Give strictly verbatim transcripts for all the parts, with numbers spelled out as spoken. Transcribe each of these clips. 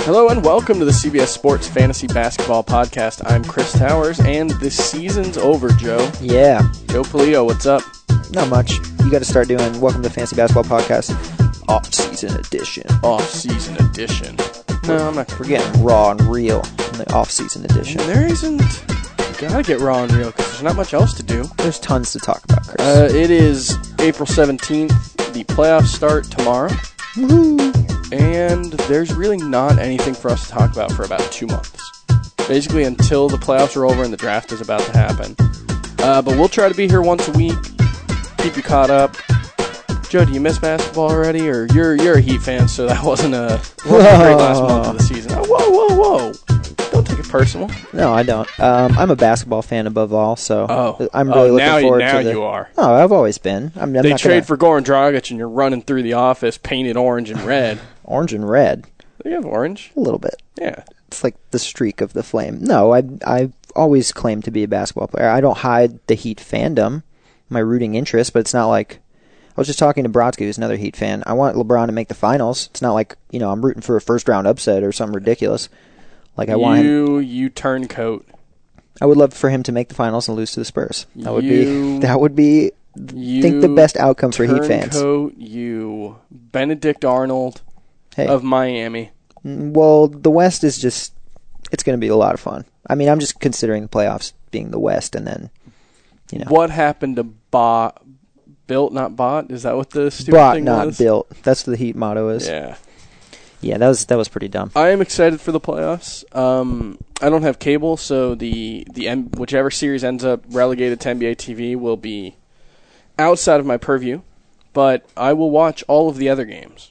Hello and welcome to the C B S Sports Fantasy Basketball Podcast. I'm Chris Towers, and the season's over, Joe. Yeah. Joe Polito, what's up? Not much. You got to start doing Welcome to the Fantasy Basketball Podcast off-season edition. Off-season edition. No, I'm not. We're getting raw and real in the off-season edition. There isn't. You gotta get raw and real because there's not much else to do. There's tons to talk about, Chris. Uh, it is April seventeenth. The playoffs start tomorrow. Woohoo! And there's really not anything for us to talk about for about two months. Basically until the playoffs are over and the draft is about to happen. Uh, but we'll try to be here once a week, keep you caught up. Joe, do you miss basketball already? Or you're you're a Heat fan, so that wasn't a, wasn't a great last month of the season. Oh, whoa, whoa, whoa. Don't take it personal. No, I don't. Um, I'm a basketball fan above all, so oh. I'm really oh, looking now, forward now to the... Now you are. Oh, I've always been. I'm, I'm they not trade gonna... for Goran Dragic, and you're running through the office painted orange and red. Orange and red? They have orange. A little bit. Yeah. It's like the streak of the flame. No, I I always claimed to be a basketball player. I don't hide the Heat fandom, my rooting interest, but it's not like... I was just talking to Brodsky, who's another Heat fan. I want LeBron to make the finals. It's not like, you know, I'm rooting for a first-round upset or something ridiculous. Like I you, want him... You turncoat. I would love for him to make the finals and lose to the Spurs. That would you, be... That would be... I think the best outcome for Heat fans. Turncoat, you. Benedict Arnold hey. of Miami. Well, the West is just... It's going to be a lot of fun. I mean, I'm just considering the playoffs being the West and then, you know... What happened to Ba... Built, not bought? Is that what the stupid Bought, thing not was? built. That's what the Heat motto is. Yeah. Yeah, that was that was pretty dumb. I am excited for the playoffs. Um, I don't have cable, so the the M- whichever series ends up relegated to N B A T V will be outside of my purview, but I will watch all of the other games,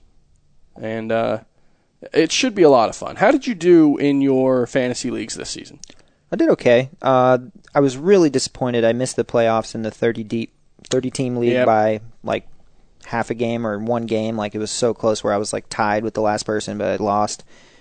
and uh, it should be a lot of fun. How did you do in your fantasy leagues this season? I did okay. Uh, I was really disappointed. I missed the playoffs in the thirty deep. thirty-team league yep. by, like, half a game or one game. Like, it was so close where I was, like, tied with the last person, but I lost.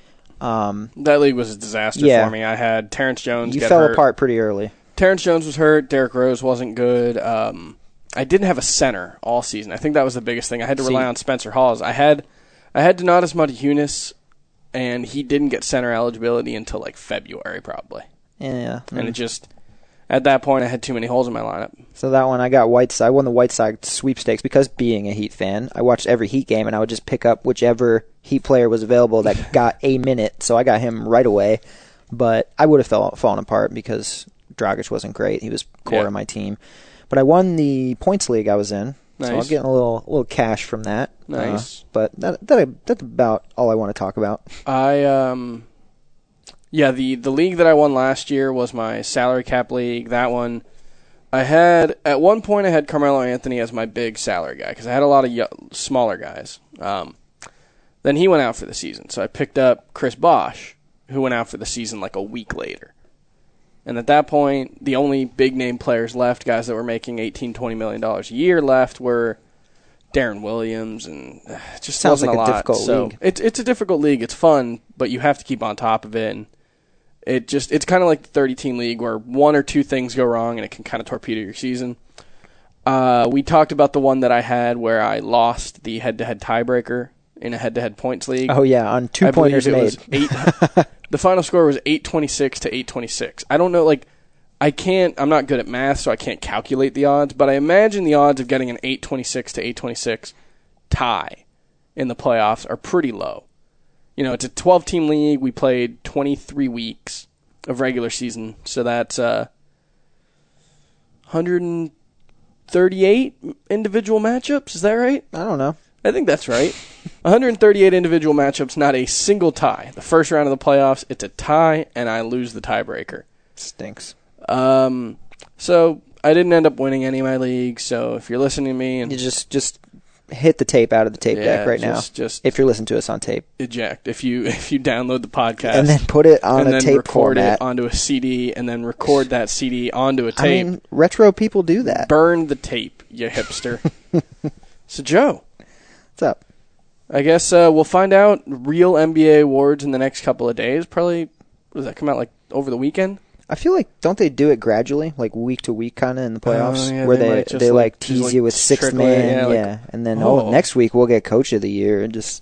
Um, that league was a disaster yeah. for me. I had Terrence Jones you get fell hurt. apart pretty early. Terrence Jones was hurt. Derrick Rose wasn't good. Um, I didn't have a center all season. I think that was the biggest thing. I had to See, rely on Spencer Hawes. I had I had Donatas Motiejunas, and he didn't get center eligibility until, like, February, probably. Yeah. And mm. it just... At that point, I had too many holes in my lineup. So that one, I got Whiteside. I won the Whiteside sweepstakes because being a Heat fan, I watched every Heat game, and I would just pick up whichever Heat player was available that got a minute. So I got him right away. But I would have fell, fallen apart because Dragic wasn't great. He was core yeah. of my team. But I won the points league I was in. Nice. So I'm getting a little little cash from that. Nice. Uh, but that, that that's about all I want to talk about. I... um. Yeah, the, the league that I won last year was my salary cap league. That one, I had, at one point I had Carmelo Anthony as my big salary guy because I had a lot of y- smaller guys. Um, then he went out for the season, so I picked up Chris Bosh, who went out for the season like a week later. And at that point, the only big-name players left, guys that were making eighteen, twenty million dollars a year left, were Darren Williams, and uh, it just Sounds wasn't like a a lot. difficult so league. It's, it's a difficult league. It's fun, but you have to keep on top of it, and It just it's kind of like the thirty-team league where one or two things go wrong and it can kind of torpedo your season. Uh, we talked about the one that I had where I lost the head-to-head tiebreaker in a head-to-head points league. Oh, yeah, on two I pointers it made. Was eight, the final score was eight twenty-six to eight twenty-six. I don't know, like, I can't, I'm not good at math, so I can't calculate the odds, but I imagine the odds of getting an eight twenty-six to eight twenty-six tie in the playoffs are pretty low. You know, it's a twelve-team league. We played twenty-three weeks of regular season, so that's uh, one hundred thirty-eight individual matchups. Is that right? I don't know. I think that's right. one hundred thirty-eight individual matchups, not a single tie. The first round of the playoffs, it's a tie, and I lose the tiebreaker. Stinks. Um, so I didn't end up winning any of my leagues, so if you're listening to me... and You just... just hit the tape out of the tape yeah, deck right just, now. Just if you're listening to us on tape, eject. If you if you download the podcast and then put it on and a then tape record format it onto a C D, and then record that C D onto a tape. I mean, retro people do that. Burn the tape, you hipster. So, Joe, what's up? I guess uh, we'll find out real N B A awards in the next couple of days. Probably, what does that come out like over the weekend? I feel like, don't they do it gradually, like week to week kind of in the playoffs, uh, yeah, where they, they might just they like like, tease like you with sixth trickle it, man, yeah, yeah, like, and then oh. oh, next week we'll get coach of the year, and just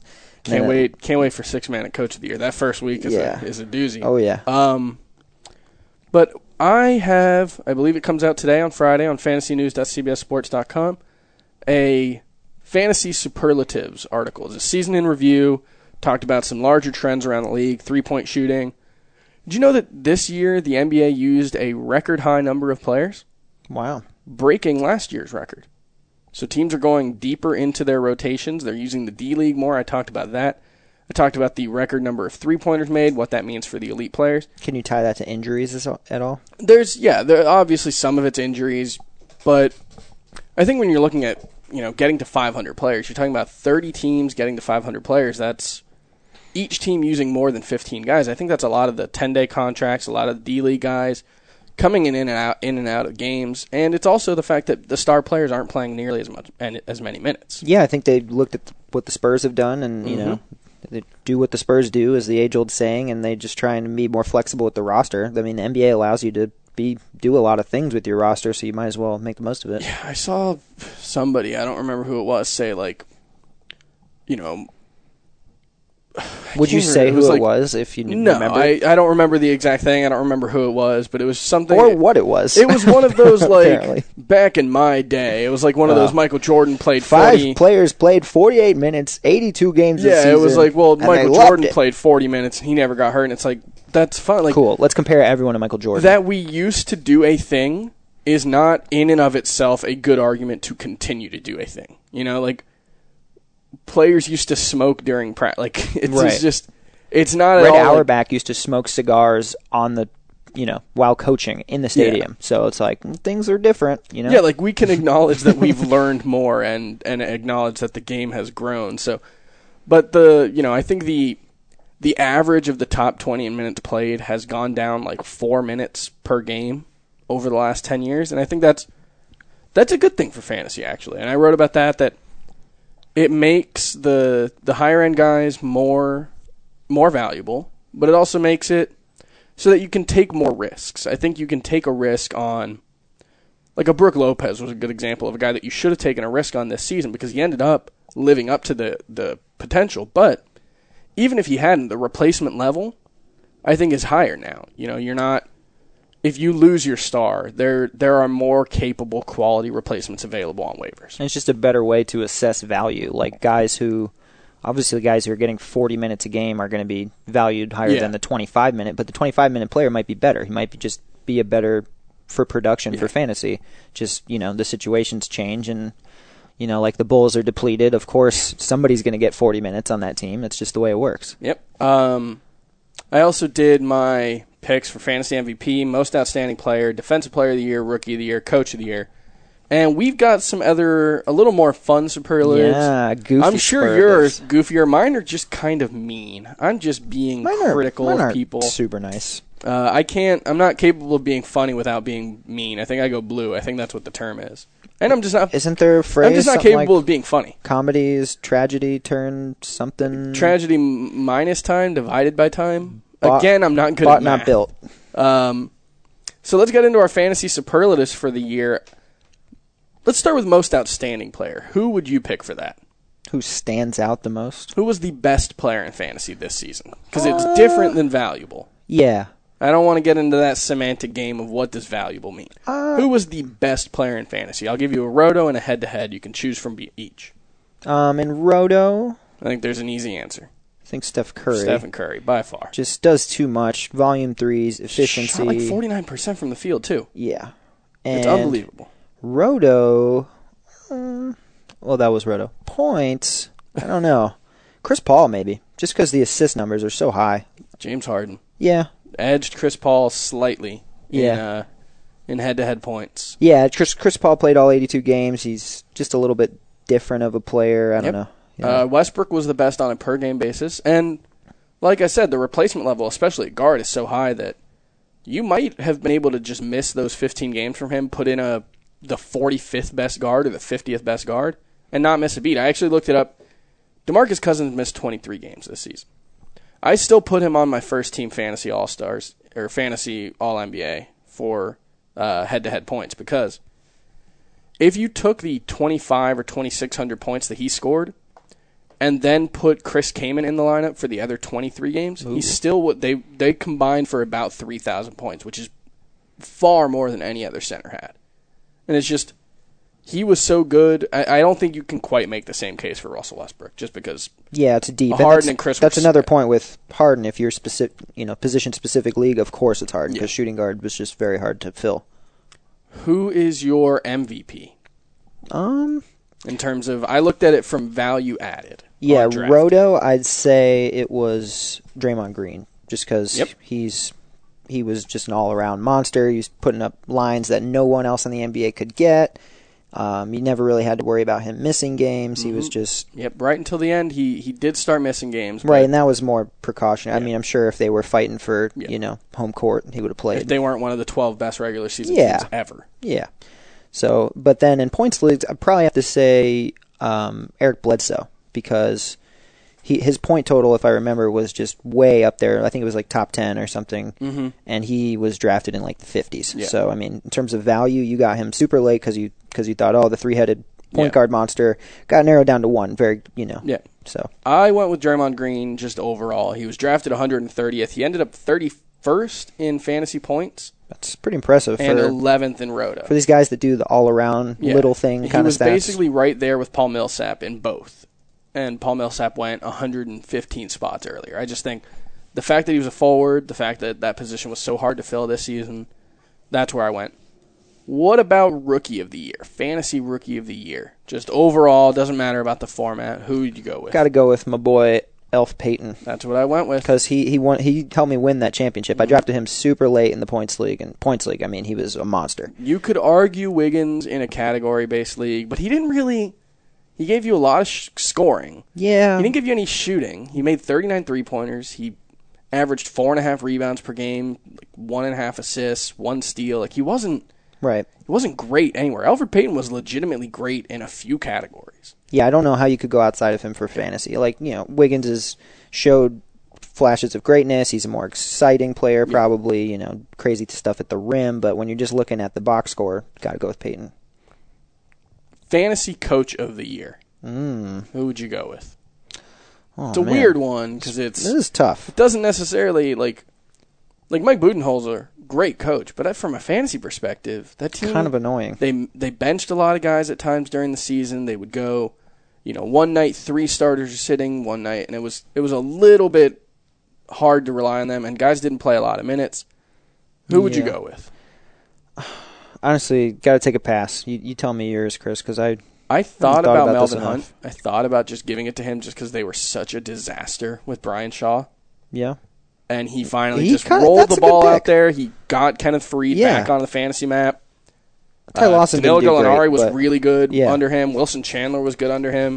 Can't Yeah. wait! Can't wait for six man at Coach of the Year. That first week is Yeah. a, is a doozy. Oh yeah. Um, but I have, I believe it comes out today on Friday on fantasy news dot c b s sports dot com, a fantasy superlatives article. It's a season in review. Talked about some larger trends around the league, three point shooting. Did you know that this year the N B A used a record high number of players, Wow. breaking last year's record? So teams are going deeper into their rotations. They're using the D-League more. I talked about that. I talked about the record number of three-pointers made, what that means for the elite players. Can you tie that to injuries as- at all? There's, yeah, there obviously some of it's injuries, but I think when you're looking at, you know, getting to five hundred players, you're talking about thirty teams getting to five hundred players. That's each team using more than fifteen guys. I think that's a lot of the ten-day contracts, a lot of the D-League guys coming in and out in and out of games, and it's also the fact that the star players aren't playing nearly as much and as many minutes. Yeah, I think they looked at what the Spurs have done, and you Mhm. know, they do what the Spurs do, is the age-old saying, and they just try and be more flexible with the roster. I mean, the N B A allows you to be do a lot of things with your roster, so you might as well make the most of it. Yeah, I saw somebody, I don't remember who it was, say like, you know. Would you can't say remember. It who was it like- was if you No, remember? I, I don't remember the exact thing. I don't remember who it was, but it was something. or what it was. It was one of those, like, Apparently. back in my day. It was like one of Wow. those Michael Jordan played Five forty. players played forty-eight minutes, eighty-two games this Yeah, season. it was like, well, and they Michael loved Jordan it. played forty minutes and he never got hurt, and it's like, that's fine. Like, Cool. Let's compare everyone to Michael Jordan. that we used to do a thing is not in and of itself a good argument to continue to do a thing. You know, like, players used to smoke during practice. Like, it's Right. just, it's not Red at all. like- Auerbach used to smoke cigars on the, you know, while coaching in the stadium. So it's like mm, things are different, you know. Yeah, like we can acknowledge that we've learned more and and acknowledge that the game has grown. So, but the you know I think the the average of the top twenty in minutes played has gone down like four minutes per game over the last ten years, and I think that's that's a good thing for fantasy actually. And I wrote about that that it makes the the higher end guys more more valuable, but it also makes it so that you can take more risks. I think you can take a risk on, like a Brook Lopez was a good example of a guy that you should have taken a risk on this season because he ended up living up to the, the potential. But even if he hadn't, the replacement level, I think, is higher now. You know, you're not, if you lose your star, there there are more capable quality replacements available on waivers. And it's just a better way to assess value. Like guys who, obviously, guys who are getting forty minutes a game are going to be valued higher Yeah. than the twenty-five minute. But the twenty-five minute player might be better. He might be just be a better for production Yeah. for fantasy. Just you know, the situations change, and you know, like the Bulls are depleted. Of course, somebody's going to get forty minutes on that team. It's just the way it works. Yep. Um, I also did my picks for fantasy M V P, most outstanding player, defensive player of the year, rookie of the year, coach of the year. And we've got some other, a little more fun superlatives. Yeah, goofy. I'm sure yours goofier. Mine are just kind of mean. I'm just being Mine are, critical mine of aren't people. super nice. Uh, I can't, I'm not capable of being funny without being mean. I think I go blue. I think that's what the term is. And I'm just not, Isn't there a phrase? I'm just not something capable like of being funny. comedy is tragedy turned something. Tragedy m- minus time divided by time. Bought- Again, I'm not good bought, at not math. built. Um, so let's get into our fantasy superlatives for the year. Let's start with most outstanding player. Who would you pick for that? Who stands out the most? Who was the best player in fantasy this season? Because it's Uh, different than valuable. Yeah. I don't want to get into that semantic game of what does valuable mean. Uh, Who was the best player in fantasy? I'll give you a roto and a head-to-head. You can choose from be- each. Um, in Roto, I think there's an easy answer. I think Steph Curry Stephen Curry, by far. just does too much. Volume threes, efficiency. Shot like forty-nine percent from the field, too. Yeah. It's And unbelievable. Roto, um, well, that was Roto. Points, I don't know. Chris Paul, maybe. Just because the assist numbers are so high. James Harden Yeah. edged Chris Paul slightly in, Yeah. uh, in head-to-head points. Yeah, Chris, Chris Paul played all eighty-two games. He's just a little bit different of a player. I don't Yep. know. Yeah. Uh, Westbrook was the best on a per-game basis. And like I said, the replacement level, especially at guard, is so high that you might have been able to just miss those fifteen games from him, put in a the forty-fifth best guard or the fiftieth best guard, and not miss a beat. I actually looked it up. DeMarcus Cousins missed twenty-three games this season. I still put him on my first-team fantasy All-Stars or fantasy All-N B A for uh, head-to-head points because if you took the twenty-five or twenty-six hundred points that he scored and then put Chris Kaman in the lineup for the other twenty-three games, Ooh. he's still what they they combined for about three thousand points, which is far more than any other center had. And it's just, he was so good. I, I don't think you can quite make the same case for Russell Westbrook, just because. Yeah, it's deep. Harden that's, and Chris. That's were, another point with Harden. If you're specific, you know, position specific league, of course it's Harden because yeah. shooting guard was just very hard to fill. Who is your M V P? Um, in terms of, I looked at it from value added. Yeah, Roto, I'd say it was Draymond Green, just because yep. he's he was just an all around monster. He was putting up lines that no one else in the N B A could get. Um, you never really had to worry about him missing games. Mm-hmm. He was just yep. Right until the end, he he did start missing games. Right, and that was more precaution. Yeah. I mean, I'm sure if they were fighting for yeah. you know home court, he would have played. If they weren't one of the twelve best regular season yeah. teams ever. Yeah. So, but then in points leagues, I probably have to say um, Eric Bledsoe because he his point total, if I remember, was just way up there. I think it was like top ten or something, mm-hmm. and he was drafted in like the fifties. Yeah. So, I mean, in terms of value, you got him super late because you because you thought, oh, the three headed point yeah. guard monster got narrowed down to one. Very, you know. Yeah. So I went with Draymond Green just overall. He was drafted one hundred thirtieth. He ended up thirty-first in fantasy points. That's pretty impressive. And for, eleventh in Roto. For these guys that do the all-around yeah. little thing kind of stats. He was basically right there with Paul Millsap in both. And Paul Millsap went one hundred fifteen spots earlier. I just think the fact that he was a forward, the fact that that position was so hard to fill this season, that's where I went. What about Rookie of the Year? Fantasy Rookie of the Year. Just overall, doesn't matter about the format. Who did you go with? Got to go with my boy Elf Payton. That's what I went with. Because he he won. He helped me win that championship. Mm-hmm. I drafted him super late in the points league. And points league, I mean, he was a monster. You could argue Wiggins in a category-based league, but he didn't really... He gave you a lot of sh- scoring. Yeah. He didn't give you any shooting. He made thirty-nine three-pointers. He averaged four and a half rebounds per game, like one and a half assists, one steal. Like he wasn't... Right. He wasn't great anywhere. Elfrid Payton was legitimately great in a few categories. Yeah, I don't know how you could go outside of him for fantasy. Like, you know, Wiggins has showed flashes of greatness. He's a more exciting player, probably, you know, crazy stuff at the rim. But when you're just looking at the box score, got to go with Payton. Fantasy Coach of the Year. Mm. Who would you go with? Oh, it's a man. weird one because it's... This is tough. It doesn't necessarily, like... Like, Mike Budenholzer, great coach, but from a fantasy perspective, that team... Kind of annoying. They they benched a lot of guys at times during the season. They would go, you know, one night three starters are sitting, one night, and it was it was a little bit hard to rely on them, and guys didn't play a lot of minutes. Who would yeah. you go with? Honestly, got to take a pass. You you tell me yours, Chris, because I... I thought, thought about, about Melvin Hunt. I thought about just giving it to him just because they were such a disaster with Brian Shaw. Yeah. And he finally he just kinda, rolled the ball out pick. there. he got Kenneth Faried yeah. back on the fantasy map. Ty Lawson uh, Danilo didn't do Gallinari great, was but, really good yeah. under him. Wilson Chandler was good under him.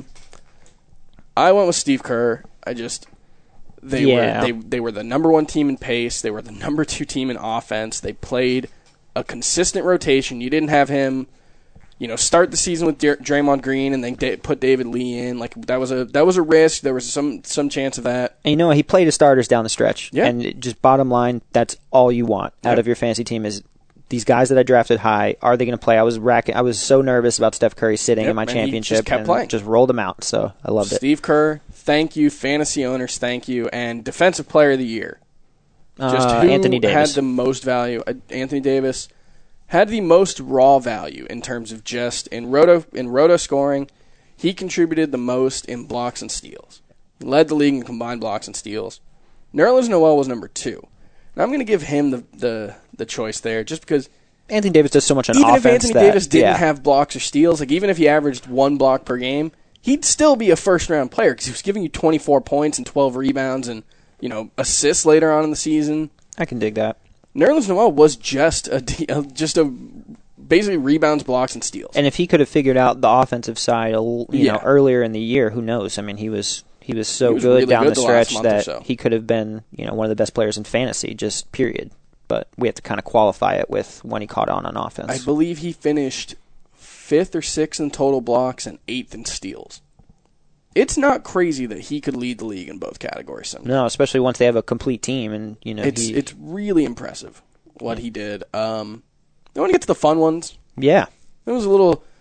I went with Steve Kerr. I just they yeah. were they they were the number one team in pace. They were the number two team in offense. They played a consistent rotation. You didn't have him, you know, start the season with Dr- Draymond Green and then da- put David Lee in. Like that was a that was a risk. There was some some chance of that. And you know, he played his starters down the stretch. Yeah. And it, just bottom line, that's all you want out yeah. of your fantasy team is these guys that I drafted high. Are they going to play? I was racking. I was so nervous about Steph Curry sitting yep. in my and championship. He just kept and playing. Just rolled them out. So I loved it. Steve Kerr, thank you. Fantasy owners, thank you. And Defensive Player of the Year. Just uh, who Anthony Davis had the most value? Uh, Anthony Davis had the most raw value in terms of just in roto in roto scoring. He contributed the most in blocks and steals. He led the league in combined blocks and steals. Nerlens Noel was number two. Now I'm going to give him the, the the choice there, just because Anthony Davis does so much on even offense. Even if Anthony that, Davis didn't yeah. have blocks or steals, like even if he averaged one block per game, he'd still be a first round player because he was giving you twenty-four points and twelve rebounds and you know assists later on in the season. I can dig that. Nerlens Noel was just a just a basically rebounds, blocks, and steals. And if he could have figured out the offensive side, you yeah. know, earlier in the year, who knows? I mean, he was he was so he was good really down good the the last stretch month or that so. he could have been, you know, one of the best players in fantasy. Just period. But we have to kind of qualify it with when he caught on on offense. I believe he finished fifth or sixth in total blocks and eighth in steals. It's not crazy that he could lead the league in both categories someday. No, especially once they have a complete team, and you know, it's he, it's really impressive what he did. Um, I want to get to the fun ones. Yeah, It was a little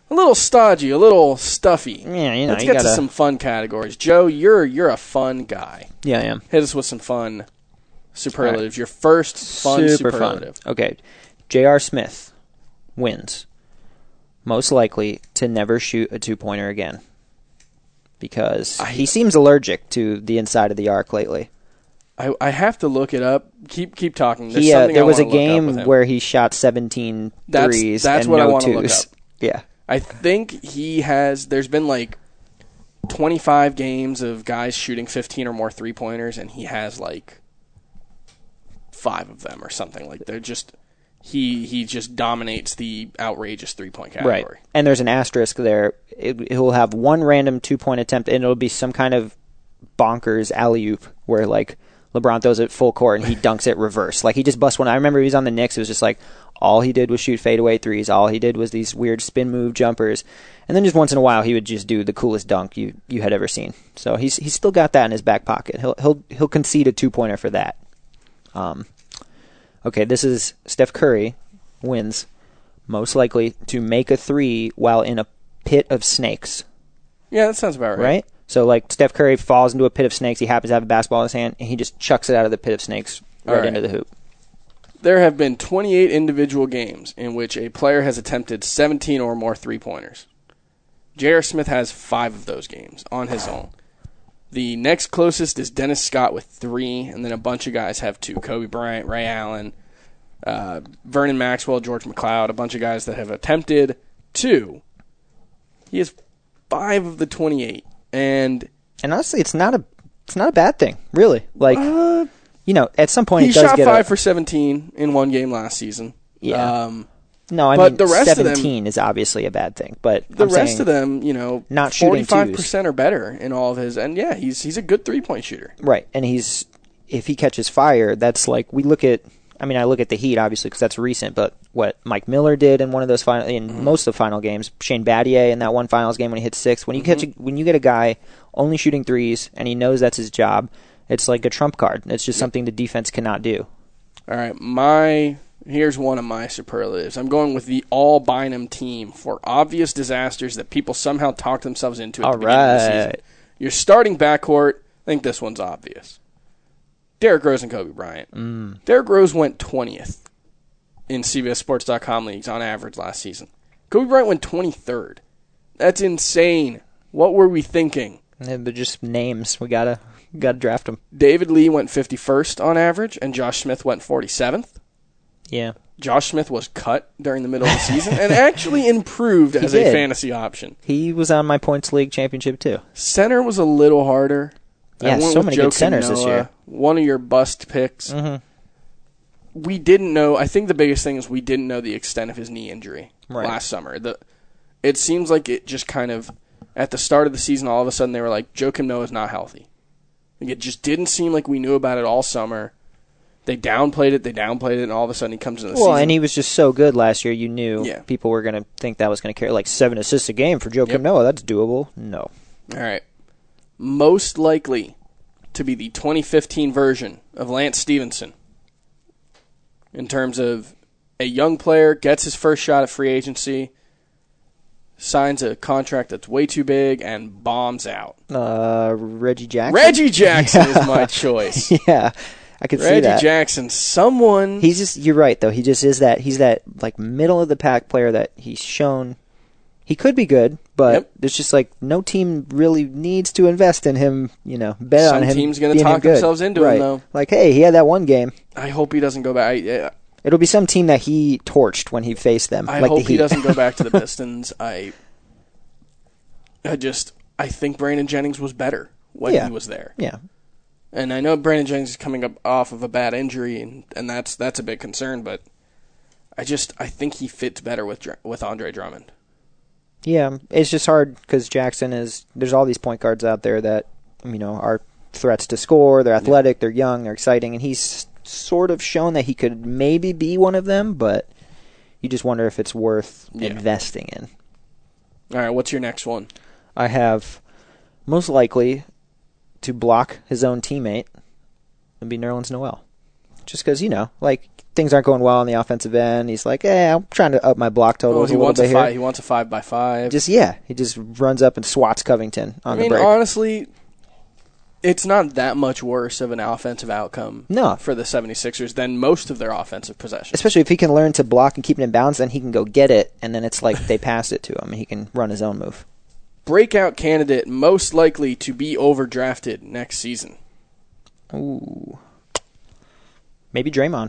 a little stodgy, a little stuffy. Yeah, you know, Let's you get gotta... to some fun categories. Joe, you're you're a fun guy. Yeah, I am. Hit us with some fun superlatives. Right. Your first fun Super superlative. Fun. Okay. J R. Smith wins. Most likely to never shoot a two-pointer again. Because I, he seems allergic to the inside of the arc lately. I, I have to look it up. Keep keep talking. There's he, uh, something there I was a look up game with him. where he shot seventeen that's, threes that's and what no I want to look twos. up. Yeah. I think he has, there's been like twenty-five games of guys shooting fifteen or more three-pointers, and he has like five of them or something. Like they're just, he he just dominates the outrageous three-point category. Right. And there's an asterisk there. It, he'll have one random two-point attempt, and it'll be some kind of bonkers alley-oop where like LeBron throws it full court and he dunks it reverse. Like he just busts one. I remember he was on the Knicks. It was just like all he did was shoot fadeaway threes. All he did was these weird spin move jumpers. And then just once in a while he would just do the coolest dunk you, you had ever seen. So he's he's still got that in his back pocket. He'll he'll he'll concede a two-pointer for that. Um Okay, this is Steph Curry wins most likely to make a three while in a pit of snakes. Yeah, that sounds about right. Right? So, like, Steph Curry falls into a pit of snakes. He happens to have a basketball in his hand, and he just chucks it out of the pit of snakes right, right. into the hoop. There have been twenty-eight individual games in which a player has attempted seventeen or more three-pointers. J R. Smith has five of those games on his own. The next closest is Dennis Scott with three, and then a bunch of guys have two. Kobe Bryant, Ray Allen, uh, Vernon Maxwell, George McLeod, a bunch of guys that have attempted two. He has five of the twenty-eight. And and honestly, it's not a it's not a bad thing, really. Like uh, you know, at some point he it does shot get five a, for seventeen in one game last season. Yeah. Um, no, I but mean the rest seventeen of them, is obviously a bad thing. But the I'm rest saying of them, you know, not forty-five percent or better in all of his. And yeah, he's he's a good three point shooter. Right, and he's if he catches fire, that's like we look at. I mean, I look at the Heat, obviously, because that's recent, but what Mike Miller did in one of those final, in mm-hmm. most of the final games, Shane Battier in that one finals game when he hit six, when you mm-hmm. catch, a, when you get a guy only shooting threes and he knows that's his job, it's like a trump card. It's just yep. something the defense cannot do. All right, my here's one of my superlatives. I'm going with the all Bynum team for obvious disasters that people somehow talk themselves into at all the beginning right. of the season. Your starting backcourt, I think this one's obvious. Derrick Rose and Kobe Bryant. Mm. Derrick Rose went twentieth in C B S Sports dot com leagues on average last season. Kobe Bryant went twenty-third. That's insane. What were we thinking? They're just names. We gotta gotta draft them. David Lee went fifty-first on average, and Josh Smith went forty-seventh. Yeah. Josh Smith was cut during the middle of the season and actually improved as did. a fantasy option. He was on my points league championship too. Center was a little harder. Yeah, so many good centers this year. One of your bust picks. Mm-hmm. We didn't know. I think the biggest thing is we didn't know the extent of his knee injury right. last summer. The, it seems like it just kind of, at the start of the season, all of a sudden they were like, Joakim Noah is not healthy. Like, it just didn't seem like we knew about it all summer. They downplayed it, they downplayed it, and all of a sudden he comes in the well, season. Well, and he was just so good last year, you knew yeah. people were going to think that was going to carry. Like, seven assists a game for Joakim yep. Noah, that's doable. No. All right. Most likely to be the twenty fifteen version of Lance Stevenson in terms of a young player gets his first shot at free agency, signs a contract that's way too big, and bombs out. Uh, Reggie Jackson? Reggie Jackson yeah. is my choice. yeah, I could Reggie see that. Reggie Jackson, someone... He's just, you're right, though. He just is that, he's that, like, middle-of-the-pack player that he's shown... He could be good, but yep. there's just like no team really needs to invest in him, you know, bet Some on him. Some team's going to talk themselves into right. him, though. Like, hey, he had that one game. I hope he doesn't go back. I, yeah. It'll be some team that he torched when he faced them. I like hope the he doesn't go back to the Pistons. I I just, I think Brandon Jennings was better when yeah. he was there. Yeah. And I know Brandon Jennings is coming up off of a bad injury, and, and that's that's a big concern, but I just, I think he fits better with with Andre Drummond. Yeah, it's just hard because Jackson is, there's all these point guards out there that, you know, are threats to score, they're athletic, yeah. they're young, they're exciting, and he's sort of shown that he could maybe be one of them, but you just wonder if it's worth yeah. investing in. All right, what's your next one? I have most likely to block his own teammate and be Nerlens Noel. Just because, you know, like, things aren't going well on the offensive end. He's like, eh, I'm trying to up my block totals well, he a little wants bit a five, here. He wants a five by five. Just yeah, he just runs up and swats Covington on I mean, the break. honestly, it's not that much worse of an offensive outcome No. for the 76ers than most of their offensive possessions. Especially if he can learn to block and keep it in bounds, then he can go get it, and then it's like they pass it to him, and he can run his own move. Breakout candidate most likely to be overdrafted next season. Ooh. Maybe Draymond.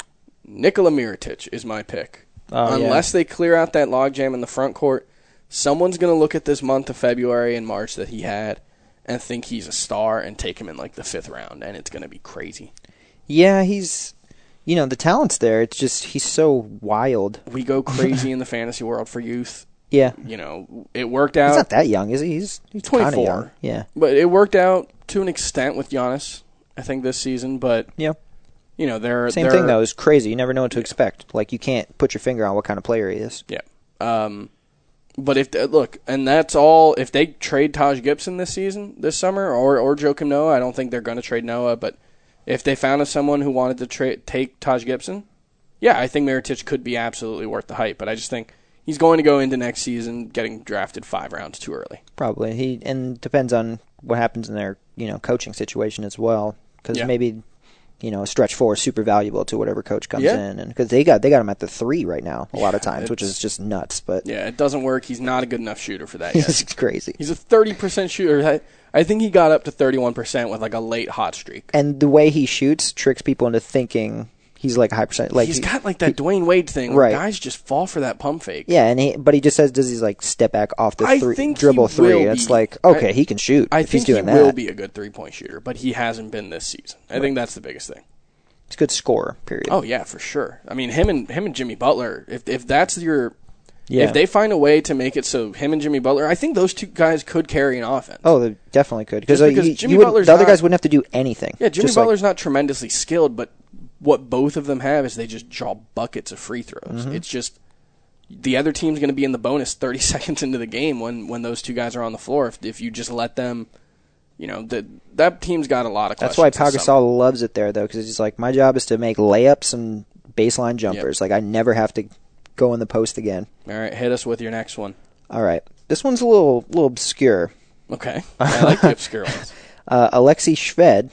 Nikola Mirotic is my pick. Oh, Unless yeah. they clear out that logjam in the front court, someone's going to look at this month of February and March that he had and think he's a star and take him in like the fifth round, and it's going to be crazy. Yeah, he's, you know, the talent's there. It's just he's so wild. We go crazy in the fantasy world for youth. Yeah. You know, it worked out. He's not that young, is he? He's, he's twenty-four. Kinda young. Yeah. But it worked out to an extent with Giannis, I think, this season. But, Yeah. you know, they're... Same they're, thing, though. It's crazy. You never know what to expect. Like, you can't put your finger on what kind of player he is. Yeah. Um, but if... Look, and that's all... If they trade Taj Gibson this season, this summer, or, or Joakim Noah, I don't think they're going to trade Noah, but if they found someone who wanted to tra- take Taj Gibson, yeah, I think Mirotic could be absolutely worth the hype. But I just think he's going to go into next season getting drafted five rounds too early. Probably. He And depends on what happens in their, you know, coaching situation as well. Because Yeah. maybe... You know, a stretch four is super valuable to whatever coach comes Yeah. in, and because they got they got him at the three right now a lot of Yeah, times, which it's- is just nuts. But Yeah, it doesn't work. He's not a good enough shooter for that yet. he's crazy. He's a thirty percent shooter. I, I think he got up to thirty-one percent with like a late hot streak. And the way he shoots tricks people into thinking he's like a high percent. Like He's he- got like that Dwayne Wade thing where Right. guys just fall for that pump fake. yeah, and he but he just says does he's like step back off the I three, think he dribble three. will It's be. like okay, I- he can shoot. I if he's think he doing will that. be a good three-point shooter, but he hasn't been this season. I Right. think that's the biggest thing. He's a good scorer. Period. Oh yeah, for sure. I mean, him and him and Jimmy Butler. If if that's your, yeah. if they find a way to make it so him and Jimmy Butler, I think those two guys could carry an offense. oh, they definitely could Just uh, because you- Jimmy you wouldn't- Butler's the other not- guys wouldn't have to do anything. Yeah, Jimmy Just like- Butler's not tremendously skilled, but what both of them have is they just draw buckets of free throws. Mm-hmm. It's just the other team's going to be in the bonus thirty seconds into the game when, when those two guys are on the floor. If if you just let them, you know, the, that team's got a lot of questions. That's why Pau this summer. Gasol loves it there, though, because he's like, my job is to make layups and baseline jumpers. Like, I never have to go in the post again. All right, hit us with your next one. All right. This one's a little little obscure. Okay. I like the obscure ones. Uh, Alexei Shved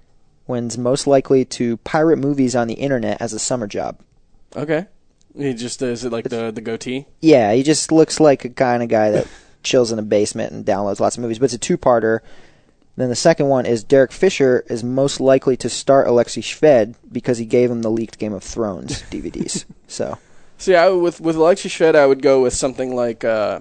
wins most likely to pirate movies on the internet as a summer job. Okay. He just, is it like the, the goatee? Yeah, he just looks like a kind of guy that chills in a basement and downloads lots of movies. But it's a two-parter. Then the second one is Derek Fisher is most likely to start Alexei Shved because he gave him the leaked Game of Thrones D V Ds. So, So yeah, I, with with Alexei Shved, I would go with something like uh,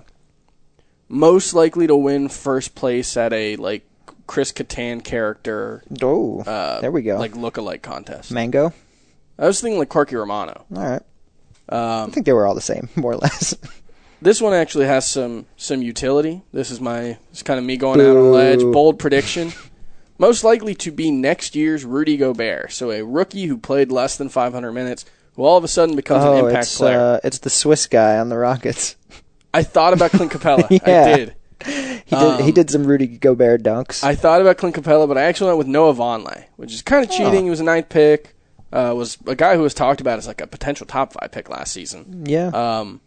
most likely to win first place at a like Chris Kattan character. oh, Uh, there we go. Like look-alike contest. Mango. I was thinking like Corky Romano. All right. I Um, think they were all the same, more or less. this one actually has some some utility. This is my it's kind of me going out on a ledge. Boo. Bold prediction. Most likely to be next year's Rudy Gobert. So a rookie who played less than five hundred minutes, who all of a sudden becomes oh, an impact it's player. uh, it's the Swiss guy on the Rockets. I thought about Clint Capella. Yeah. I did. He did he Um, did some Rudy Gobert dunks. I thought about Clint Capella, but I actually went with Noah Vonleh, which is kind of cheating. Oh. He was a ninth pick. Uh, was a guy who was talked about as like a potential top five pick last season. yeah. Um,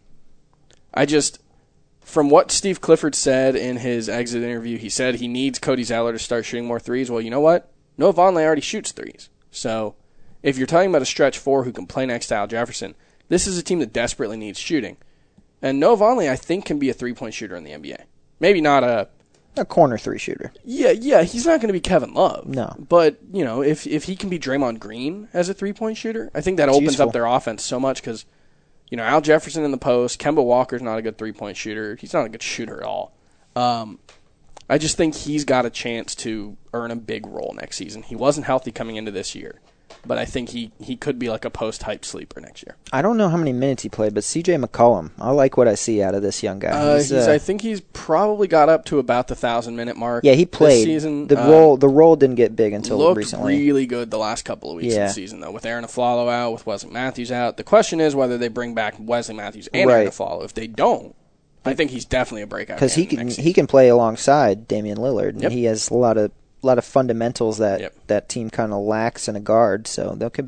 I just, from what Steve Clifford said in his exit interview, he said he needs Cody Zeller to start shooting more threes. Well, you know what? Noah Vonleh already shoots threes. So if you're talking about a stretch four who can play next to Al Jefferson, this is a team that desperately needs shooting. And Noah Vonleh, I think, can be a three-point shooter in the N B A. Maybe not a... a corner three shooter. Yeah, yeah, he's not going to be Kevin Love. No. But, you know, if if he can be Draymond Green as a three-point shooter, I think that opens useful. up their offense so much because, you know, Al Jefferson in the post, Kemba Walker's not a good three-point shooter. He's not a good shooter at all. Um, I just think he's got a chance to earn a big role next season. He wasn't healthy coming into this year, but I think he, he could be like a post-hype sleeper next year. I don't know how many minutes he played, but C J McCollum, I like what I see out of this young guy. Uh, He's, he's, uh, I think he's probably got up to about the thousand-minute mark. yeah, he played. this season. The Um, role the role didn't get big until looked recently. really good the last couple of weeks of Yeah. the season, though, with Aaron Aflalo out, with Wesley Matthews out. The question is whether they bring back Wesley Matthews and Aaron Right. Aflalo. If they don't, I think he's definitely a breakout Because he candidate can next he season. can play alongside Damian Lillard, and Yep. he has a lot of lot of fundamentals that Yep. that team kind of lacks in a guard. So that could be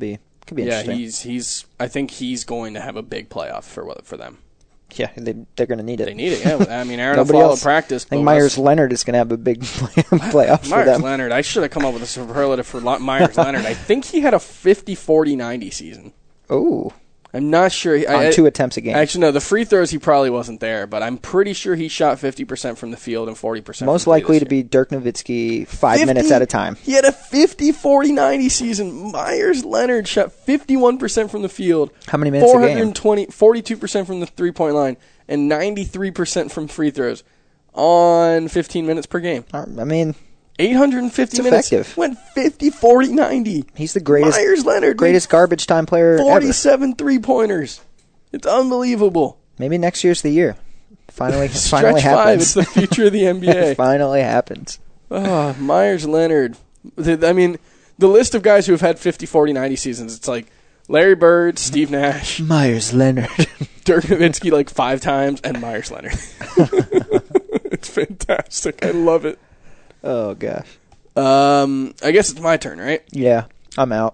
Could be yeah, interesting. he's he's. I think he's going to have a big playoff for for them. Yeah, they, they're going to need it. They need it. Yeah, I mean, Aaron will Nobody follow else. practice. I think Myers Leonard is going to have a big play, playoff for Myers them. Leonard. I should have come up with a superlative for Myers Leonard. I think he had a fifty forty ninety season. Oh, I'm not sure. He, on I, two attempts a game. Actually, no. The free throws he probably wasn't there, but I'm pretty sure he shot fifty percent from the field and forty percent. Most from likely to this year. be Dirk Nowitzki five fifty minutes at a time. He had a fifty forty ninety season. Myers Leonard shot fifty-one percent from the field. How many minutes a game? forty-two percent from the three-point line and ninety-three percent from free throws on fifteen minutes per game. I mean, eight hundred fifty it's minutes. effective. Went fifty forty ninety. He's the greatest Myers Leonard. greatest garbage time player ever. forty-seven three-pointers. It's unbelievable. Maybe next year's the year. Finally, Stretch finally five. happens. It's the future of the N B A. It finally happens. Oh, Myers Leonard. I mean, the list of guys who have had fifty forty ninety seasons, it's like Larry Bird, Steve Nash, Myers Leonard. Dirk Nowitzki like five times, and Myers Leonard. It's fantastic. I love it. Oh, gosh. Um, I guess it's my turn, right? Yeah, I'm out.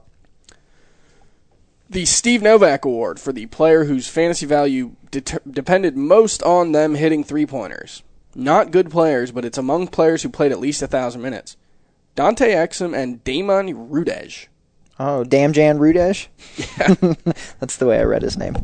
The Steve Novak Award for the player whose fantasy value det- depended most on them hitting three-pointers. Not good players, but it's among players who played at least one thousand minutes. Dante Exum and Damon Rudej. Oh, Damn Jan Rudesh? Yeah. That's the way I read his name.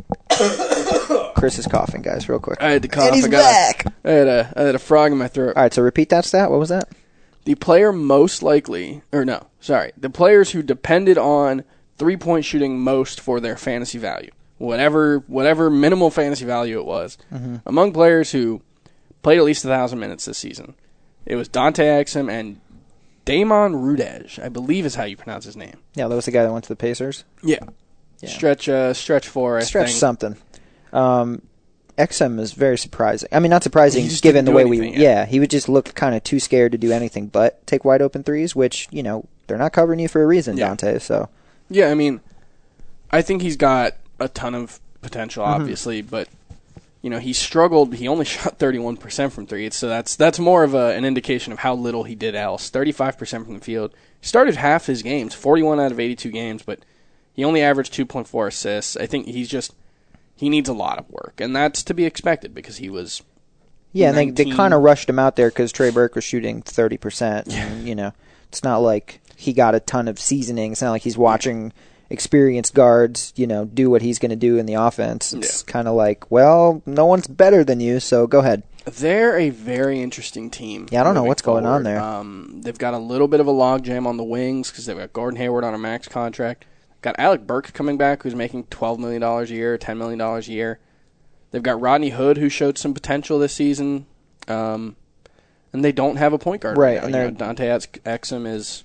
Chris is coughing, guys, real quick. I had to cough. And he's I got back! A, I, had a, I had a frog in my throat. All right, so repeat that stat. What was that? The player most likely, or no, sorry, the players who depended on three-point shooting most for their fantasy value, whatever whatever minimal fantasy value it was, Mm-hmm. among players who played at least one thousand minutes this season. It was Dante Exum and Damon Rudej, I believe is how you pronounce his name. Yeah, that was the guy that went to the Pacers. Yeah. Yeah. Stretch uh, stretch four, I Stretch think. something. Um, X M is very surprising. I mean, not surprising He just given didn't the do way we... anything yet. Yeah, he would just look kind of too scared to do anything but take wide open threes, which, you know, they're not covering you for a reason, Yeah. Dante, so... Yeah, I mean, I think he's got a ton of potential, Mm-hmm. obviously, but you know he struggled. He only shot thirty-one percent from three, so that's that's more of a, an indication of how little he did else. thirty-five percent from the field. He started half his games, forty-one out of eighty-two games, but he only averaged two point four assists. I think he's just he needs a lot of work, and that's to be expected because he was. Yeah, and they, they nineteen kind of rushed him out there because Trey Burke was shooting thirty percent. And, you know, it's not like he got a ton of seasoning. It's not like he's watching experienced guards, you know, do what he's going to do in the offense. It's Yeah. kind of like, well, no one's better than you, so go ahead. They're a very interesting team. Yeah, I don't know moving what's going on forward. there. Um, they've got a little bit of a logjam on the wings because they've got Gordon Hayward on a max contract. Got Alec Burks coming back, who's making twelve million dollars a year, ten million dollars a year. They've got Rodney Hood, who showed some potential this season. Um, and they don't have a point guard Right, right, and now. You they're- know, Dante Ex- Exum is...